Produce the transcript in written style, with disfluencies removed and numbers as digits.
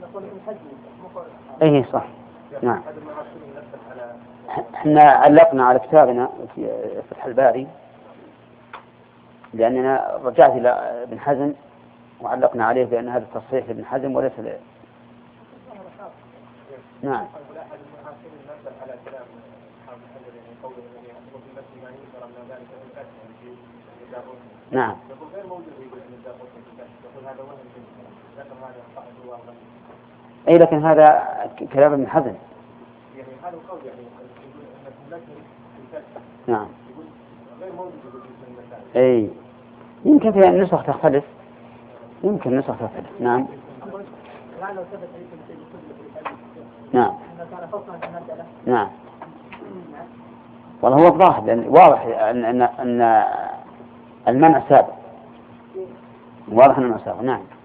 ايه صح. نعم. احنا علقنا على كتابنا في فتح الباري لأننا رجعت إلى ابن حزم وعلقنا عليه بأن هذا التصحيح لابن حزم وليس نعم. نعم. أي لكن هذا كلام ابن حزم. نعم. أي يمكن في النسخ تختلف. يمكن النسخ تختلف. نعم. نعم. نعم. والله هو الظاهر لأن واضح أن المنع سابق. واضح أن المنع سابق. نعم.